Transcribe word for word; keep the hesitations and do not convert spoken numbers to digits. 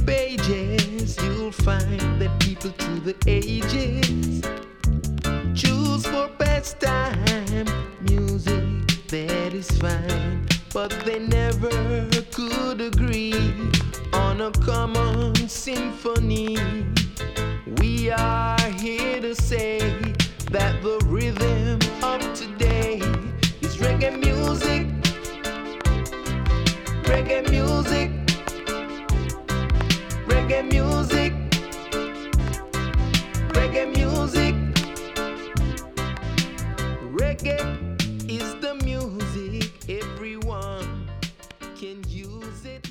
pages, you'll find that people through the ages choose for pastime music that is fine, but they never could agree on a common symphony. We are here to say that the rhythm of today is reggae music, reggae music, reggae music, reggae music. Reggae is the music, everyone can use it.